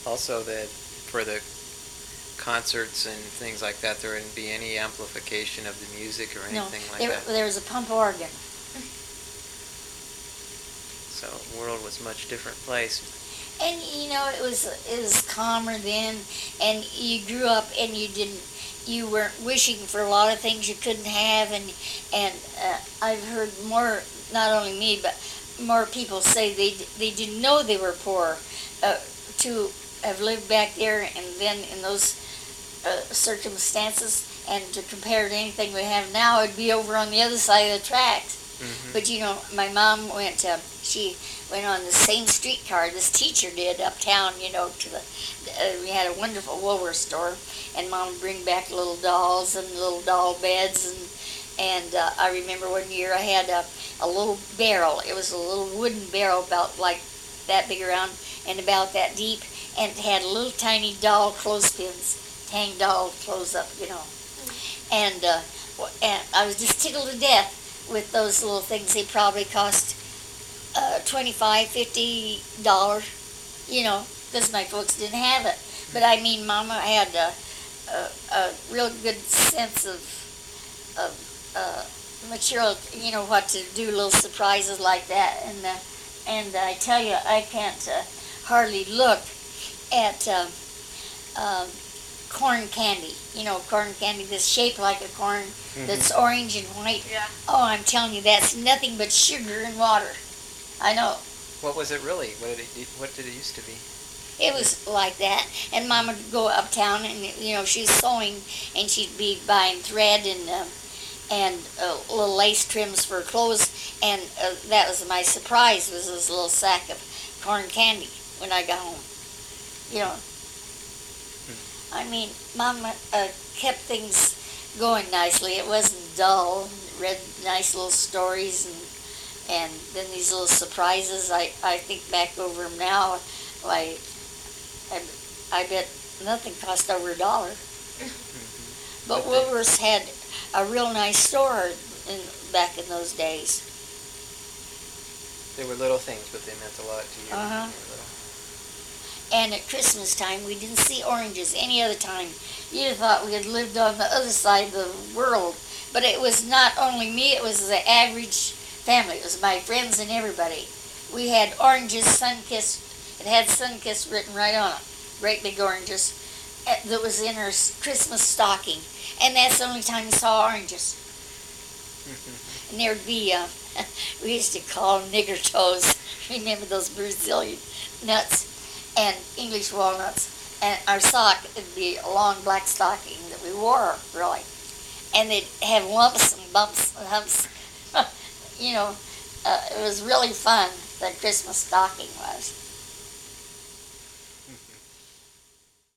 also that for the concerts and things like that, there wouldn't be any amplification of the music or No, anything like that. there was a pump organ. So the world was a much different place. And it was calmer then, and you grew up and you weren't wishing for a lot of things you couldn't have, and I've heard more, not only me but more people say they didn't know they were poor, to have lived back there and then in those circumstances, and to compare to anything we have now, it'd be over on the other side of the tracks. Mm-hmm. But my mom she went on the same streetcar this teacher did uptown, to the, we had a wonderful Woolworth store, and Mom would bring back little dolls and little doll beds, and I remember one year I had a little barrel. It was a little wooden barrel about like that big around and about that deep, and it had little tiny doll clothespins, hang doll clothes up, and I was just tickled to death with those little things. They probably cost $25-50, because my folks didn't have it. But I mean, Mama had a real good sense of material, what to do, little surprises like that. And I tell you, I can't hardly look at corn candy. Corn candy that's shaped like a corn, that's orange and white. Yeah. Oh, I'm telling you, that's nothing but sugar and water. I know. What was it really? What did it used to be? It was like that. And Mom would go uptown, and she was sewing, and she'd be buying thread and little lace trims for clothes, and that was my surprise, was this little sack of corn candy when I got home. I mean, Mom kept things going nicely. It wasn't dull. Read nice little stories, and then these little surprises. I think back over them now. I bet nothing cost over $1. But Woolworths had a real nice store back in those days. They were little things, but they meant a lot to you when you were little. And at Christmas time, we didn't see oranges any other time. You'd have thought we had lived on the other side of the world. But it was not only me, it was the average family. It was my friends and everybody. We had oranges, Sunkist. It had Sunkist written right on it. Great big oranges. That was in our Christmas stocking. And that's the only time we saw oranges. And there would be, we used to call them nigger toes. Remember those Brazilian nuts? And English walnuts, and our sock would be a long black stocking that we wore, really. And they'd have lumps and bumps and humps. It was really fun, that Christmas stocking was.